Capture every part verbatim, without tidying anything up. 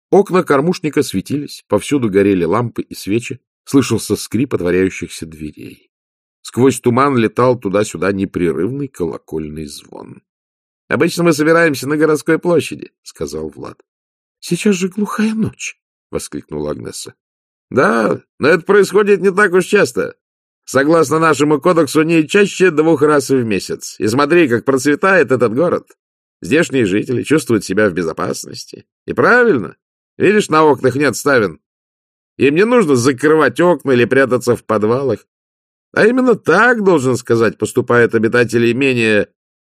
Окна кормушника светились, повсюду горели лампы и свечи, слышался скрип отворяющихся дверей. Сквозь туман летал туда-сюда непрерывный колокольный звон. — Обычно мы собираемся на городской площади, — сказал Влад. — Сейчас же глухая ночь, — воскликнула Агнесса. — Да, но это происходит не так уж часто. Согласно нашему кодексу, не чаще двух раз в месяц. И смотри, как процветает этот город. Здешние жители чувствуют себя в безопасности. И правильно. Видишь, на окнах нет ставен. Им не нужно закрывать окна или прятаться в подвалах. А именно так, должен сказать, поступают обитатели менее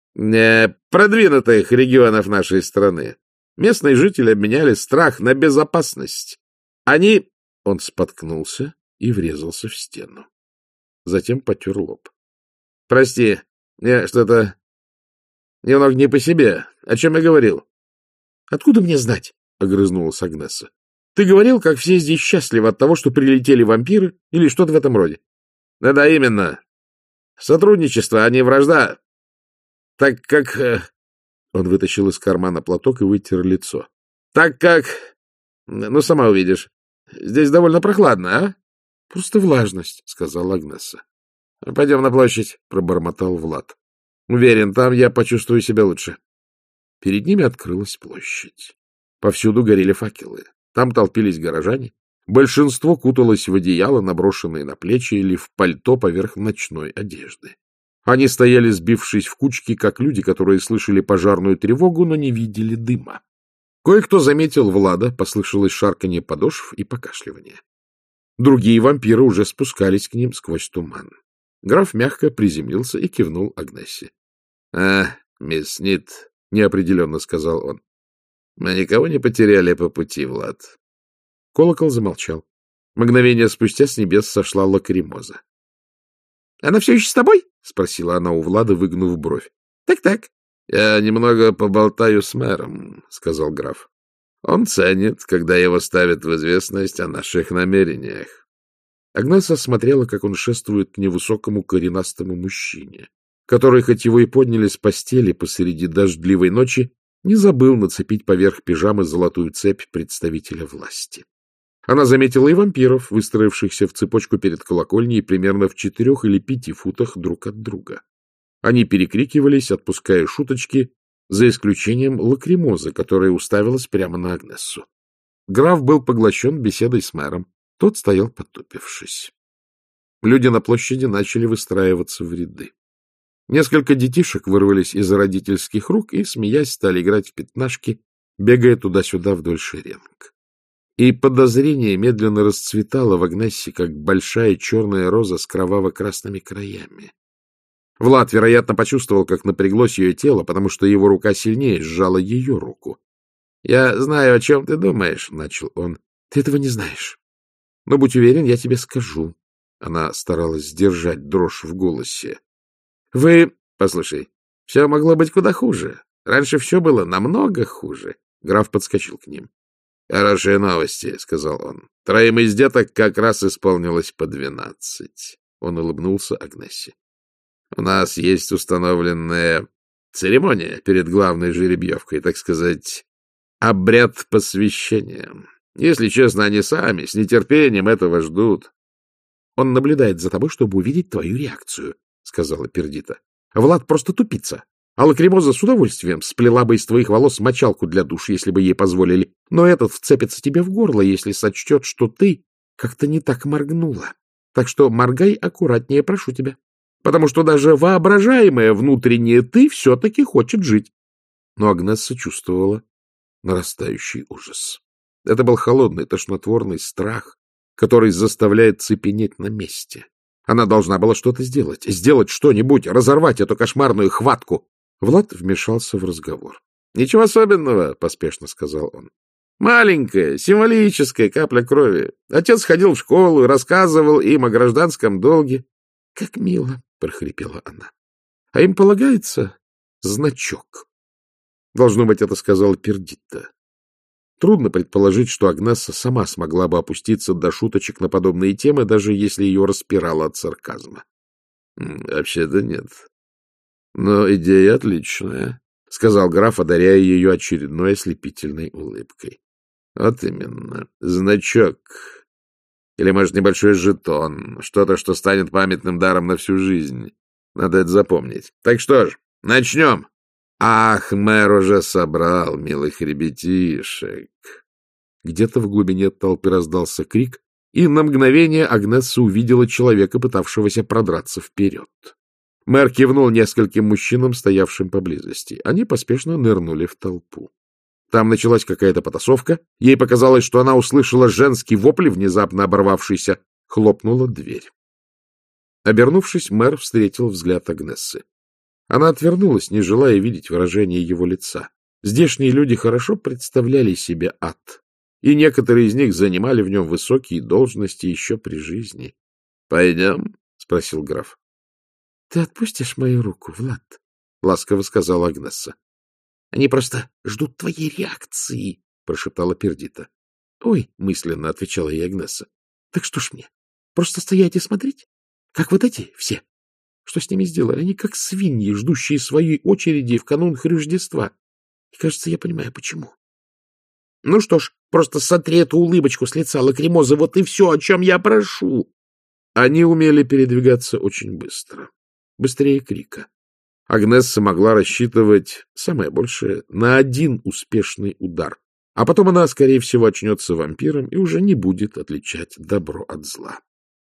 э, продвинутых регионов нашей страны. Местные жители обменяли страх на безопасность. Они... Он споткнулся и врезался в стену. Затем потер лоб. — Прости, мне что-то немного не по себе. О чем я говорил? — Откуда мне знать? — огрызнулась Агнесса. — Ты говорил, как все здесь счастливы от того, что прилетели вампиры или что-то в этом роде. Да — Да-да, именно. Сотрудничество, а не вражда. Так как... Он вытащил из кармана платок и вытер лицо. — Так как... Ну, сама увидишь. Здесь довольно прохладно, а? — Просто влажность, — сказала Агнесса. — Пойдем на площадь, — пробормотал Влад. — Уверен, там я почувствую себя лучше. Перед ними открылась площадь. Повсюду горели факелы. Там толпились горожане. Большинство куталось в одеяло, наброшенные на плечи, или в пальто поверх ночной одежды. Они стояли, сбившись в кучки, как люди, которые слышали пожарную тревогу, но не видели дыма. Кое-кто заметил Влада, послышалось шарканье подошв и покашливание. Другие вампиры уже спускались к ним сквозь туман. Граф мягко приземлился и кивнул Агнессе. — А, мисс Снит, — неопределенно сказал он, — мы никого не потеряли по пути, Влад. Колокол замолчал. Мгновение спустя с небес сошла лакримоза. — Она все еще с тобой? — спросила она у Влада, выгнув бровь. Так — Так-так. — Я немного поболтаю с мэром, — сказал граф. — Он ценит, когда его ставят в известность о наших намерениях. Агнесса смотрела, как он шествует к невысокому коренастому мужчине, который, хоть его и подняли с постели посреди дождливой ночи, не забыл нацепить поверх пижамы золотую цепь представителя власти. Она заметила и вампиров, выстроившихся в цепочку перед колокольней примерно в четырех или пяти футах друг от друга. Они перекрикивались, отпуская шуточки, за исключением лакримозы, которая уставилась прямо на Агнессу. Граф был поглощен беседой с мэром. Тот стоял потупившись. Люди на площади начали выстраиваться в ряды. Несколько детишек вырвались из родительских рук и, смеясь, стали играть в пятнашки, бегая туда-сюда вдоль шеренг. И подозрение медленно расцветало в Агнессе, как большая черная роза с кроваво-красными краями. Влад, вероятно, почувствовал, как напряглось ее тело, потому что его рука сильнее сжала ее руку. — Я знаю, о чем ты думаешь, — начал он. — Ты этого не знаешь. Но будь уверен, я тебе скажу. Она старалась сдержать дрожь в голосе. — Вы... Послушай, все могло быть куда хуже. Раньше все было намного хуже. Граф подскочил к ним. — Хорошие новости, — сказал он. — Троим из деток как раз исполнилось по двенадцать. Он улыбнулся Агнессе. — У нас есть установленная церемония перед главной жеребьевкой, так сказать, обряд посвящения. Если честно, они сами с нетерпением этого ждут. — Он наблюдает за тобой, чтобы увидеть твою реакцию, — сказала Пердита. — Влад просто тупица. А лакримоза с удовольствием сплела бы из твоих волос мочалку для душ, если бы ей позволили. Но этот вцепится тебе в горло, если сочтет, что ты как-то не так моргнула. Так что моргай аккуратнее, прошу тебя. Потому что даже воображаемое внутреннее ты все-таки хочет жить. Но Агнесса чувствовала нарастающий ужас. Это был холодный, тошнотворный страх, который заставляет цепенеть на месте. Она должна была что-то сделать, сделать что-нибудь, разорвать эту кошмарную хватку. Влад вмешался в разговор. — Ничего особенного, — поспешно сказал он. — Маленькая, символическая капля крови. Отец ходил в школу и рассказывал им о гражданском долге. — Как мило, — прохрипела она. — А им полагается значок. Должно быть, это сказала Пердитта. Трудно предположить, что Агнесса сама смогла бы опуститься до шуточек на подобные темы, даже если ее распирало от сарказма. — Вообще-то нет. — Но идея отличная, — сказал граф, одаряя ее очередной ослепительной улыбкой. — Вот именно. Значок. Или, может, небольшой жетон. Что-то, что станет памятным даром на всю жизнь. Надо это запомнить. Так что ж, начнем. Ах, мэр уже собрал милых ребятишек. Где-то в глубине толпы раздался крик, и на мгновение Агнесса увидела человека, пытавшегося продраться вперед. Мэр кивнул нескольким мужчинам, стоявшим поблизости. Они поспешно нырнули в толпу. Там началась какая-то потасовка. Ей показалось, что она услышала женский вопль, внезапно оборвавшийся. Хлопнула дверь. Обернувшись, мэр встретил взгляд Агнессы. Она отвернулась, не желая видеть выражение его лица. Здешние люди хорошо представляли себе ад, и некоторые из них занимали в нем высокие должности еще при жизни. — Пойдем? — спросил граф. — Ты отпустишь мою руку, Влад? — ласково сказала Агнесса. — Они просто ждут твоей реакции, — прошептала Пердита. — Ой, — мысленно отвечала ей Агнесса. — Так что ж мне, просто стоять и смотреть? Как вот эти все? Что с ними сделали? Они как свиньи, ждущие своей очереди в канун Рождества. И, кажется, я понимаю, почему. Ну что ж, просто сотри эту улыбочку с лица Лакримозы, вот и все, о чем я прошу. Они умели передвигаться очень быстро. Быстрее крика. Агнесса могла рассчитывать, самое большее, на один успешный удар. А потом она, скорее всего, очнется вампиром и уже не будет отличать добро от зла.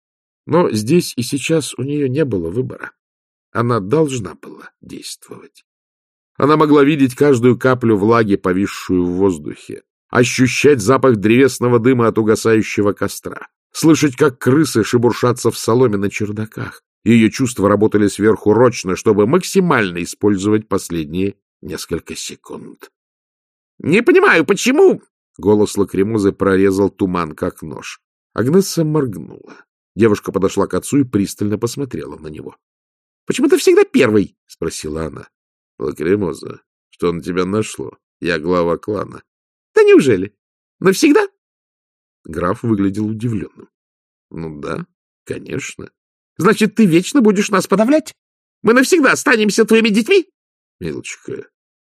Но здесь и сейчас у нее не было выбора. Она должна была действовать. Она могла видеть каждую каплю влаги, повисшую в воздухе, ощущать запах древесного дыма от угасающего костра, слышать, как крысы шебуршатся в соломе на чердаках. Ее чувства работали сверхурочно, чтобы максимально использовать последние несколько секунд. — Не понимаю, почему? — голос Лакримозы прорезал туман, как нож. Агнесса моргнула. Девушка подошла к отцу и пристально посмотрела на него. — Почему ты всегда первый? — спросила она. — Лакримоза, что на тебя нашло? Я глава клана. — Да неужели? Навсегда? Граф выглядел удивленным. — Ну да, конечно. — Значит, ты вечно будешь нас подавлять? Мы навсегда останемся твоими детьми? — Милочка,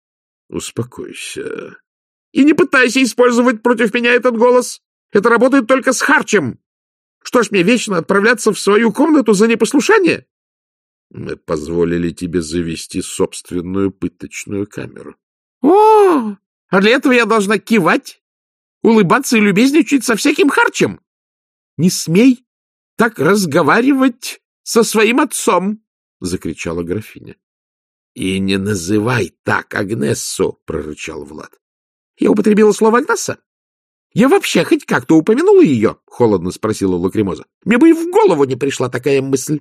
успокойся. — И не пытайся использовать против меня этот голос. Это работает только с Харчем. Что ж, мне вечно отправляться в свою комнату за непослушание? Мы позволили тебе завести собственную пыточную камеру. О, а для этого я должна кивать, улыбаться и любезничать со всяким Харчем. Не смей так разговаривать со своим отцом, — закричала графиня. — И не называй так Агнессу, — прорычал Влад. — Я употребила слово Агнесса? Я вообще хоть как-то упомянула ее? — холодно спросила Лакримоза. — Мне бы и в голову не пришла такая мысль.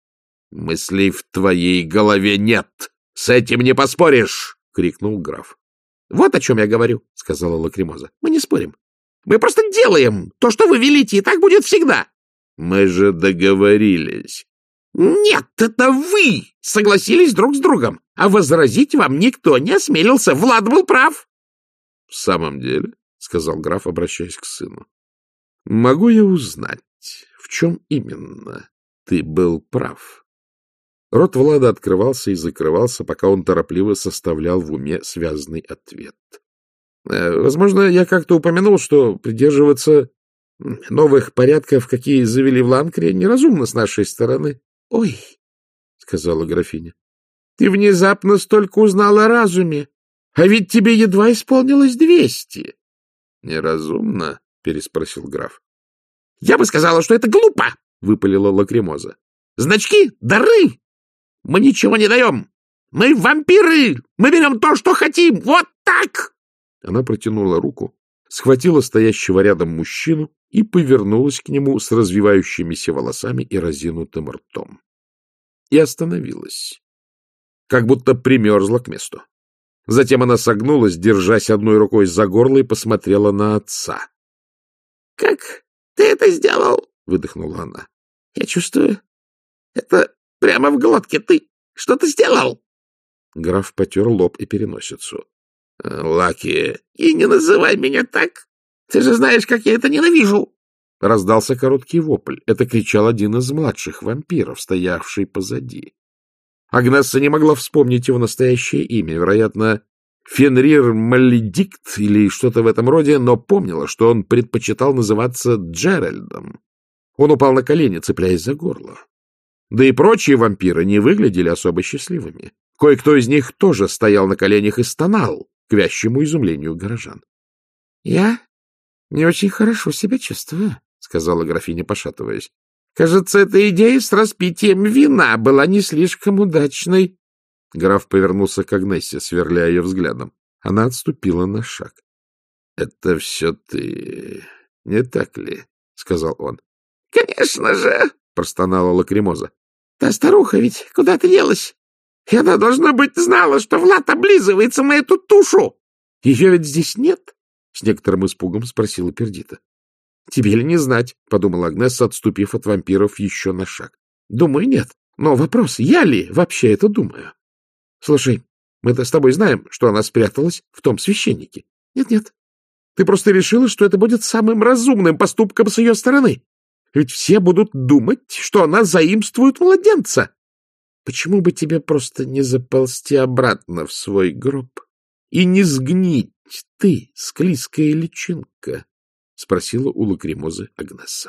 — Мыслей в твоей голове нет. С этим не поспоришь! — крикнул граф. — Вот о чем я говорю, — сказала Лакримоза. — Мы не спорим. Мы просто делаем то, что вы велите, и так будет всегда. — Мы же договорились. — Нет, это вы согласились друг с другом, а возразить вам никто не осмелился. Влад был прав. — В самом деле? — сказал граф, обращаясь к сыну. — Могу я узнать, в чем именно ты был прав? Рот Влада открывался и закрывался, пока он торопливо составлял в уме связный ответ. — Возможно, я как-то упомянул, что придерживаться новых порядков, какие завели в Ланкре, неразумно с нашей стороны. — Ой, — сказала графиня, — ты внезапно столько узнала о разуме, а ведь тебе едва исполнилось двести. — Неразумно? — переспросил граф. — Я бы сказала, что это глупо, — выпалила Лакримоза. — Значки — дары. Мы ничего не даем. Мы вампиры. Мы берем то, что хотим. Вот так! Она протянула руку, схватила стоящего рядом мужчину и повернулась к нему с развивающимися волосами и разинутым ртом. И остановилась, как будто примерзла к месту. Затем она согнулась, держась одной рукой за горло, и посмотрела на отца. — Как ты это сделал? — выдохнула она. — Я чувствую, это прямо в глотке. Ты что ты сделал? Граф потер лоб и переносицу. — Лаки, и не называй меня так. Ты же знаешь, как я это ненавижу. Раздался короткий вопль. Это кричал один из младших вампиров, стоявший позади. Агнесса не могла вспомнить его настоящее имя. Вероятно, Фенрир Маледикт или что-то в этом роде, но помнила, что он предпочитал называться Джеральдом. Он упал на колени, цепляясь за горло. Да и прочие вампиры не выглядели особо счастливыми. Кое-кто из них тоже стоял на коленях и стонал, к вящему изумлению горожан. — Я не очень хорошо себя чувствую, — сказала графиня, пошатываясь. — Кажется, эта идея с распитием вина была не слишком удачной. Граф повернулся к Агнессе, сверляя ее взглядом. Она отступила на шаг. — Это все ты, не так ли? — сказал он. — Конечно же, — простонала Лакримоза. — Та старуха ведь куда-то делась. И она, должно быть, знала, что Влад облизывается на эту тушу. — Ее ведь здесь нет? — с некоторым испугом спросила Пердита. — Тебе ли не знать, — подумала Агнесса, отступив от вампиров еще на шаг. — Думаю, нет. Но вопрос, я ли вообще это думаю? — Слушай, мы-то с тобой знаем, что она спряталась в том священнике. Нет-нет. Ты просто решила, что это будет самым разумным поступком с ее стороны. Ведь все будут думать, что она заимствует младенца. Почему бы тебе просто не заползти обратно в свой гроб и не сгнить ты, склизкая личинка? — спросила у Лакримозы Агнесса.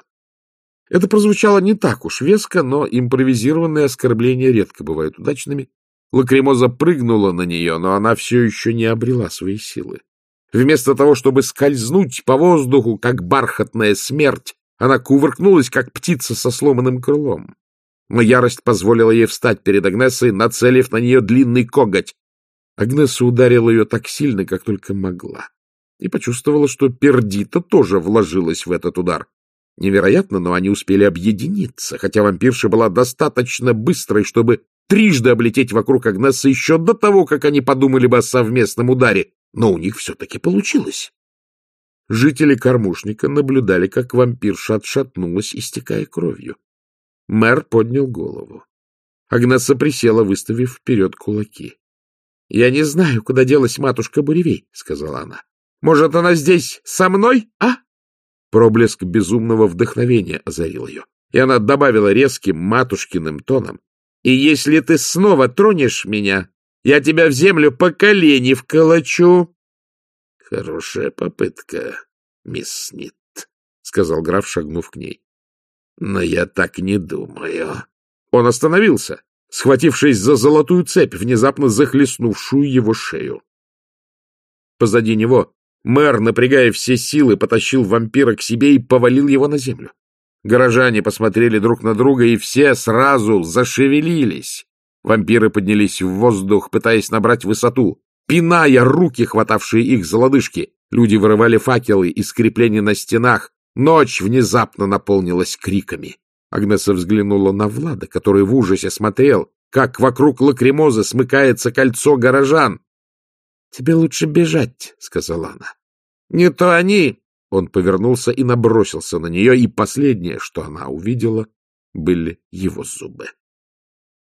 Это прозвучало не так уж веско, но импровизированные оскорбления редко бывают удачными. Лакримоза прыгнула на нее, но она все еще не обрела свои силы. Вместо того, чтобы скользнуть по воздуху, как бархатная смерть, она кувыркнулась, как птица со сломанным крылом. Но ярость позволила ей встать перед Агнессой, нацелив на нее длинный коготь. Агнесса ударила ее так сильно, как только могла, и почувствовала, что Пердита тоже вложилась в этот удар. Невероятно, но они успели объединиться, хотя вампирша была достаточно быстрой, чтобы трижды облететь вокруг Агнессы еще до того, как они подумали бы о совместном ударе, но у них все-таки получилось. Жители кормушника наблюдали, как вампирша отшатнулась, истекая кровью. Мэр поднял голову. Агнесса присела, выставив вперед кулаки. — Я не знаю, куда делась матушка Буревей, — сказала она. — Может, она здесь со мной, а? Проблеск безумного вдохновения озарил ее, и она добавила резким матушкиным тоном: — И если ты снова тронешь меня, я тебя в землю по колени вколочу. — Хорошая попытка, мисс Снит, — сказал граф, шагнув к ней. — Но я так не думаю. Он остановился, схватившись за золотую цепь, внезапно захлестнувшую его шею. Позади него мэр, напрягая все силы, потащил вампира к себе и повалил его на землю. Горожане посмотрели друг на друга, и все сразу зашевелились. Вампиры поднялись в воздух, пытаясь набрать высоту, пиная руки, хватавшие их за лодыжки. Люди вырывали факелы из креплений на стенах. Ночь внезапно наполнилась криками. Агнесса взглянула на Влада, который в ужасе смотрел, как вокруг Лакримозы смыкается кольцо горожан. — Тебе лучше бежать, — сказала она. — Не то они... Он повернулся и набросился на нее, и последнее, что она увидела, были его зубы.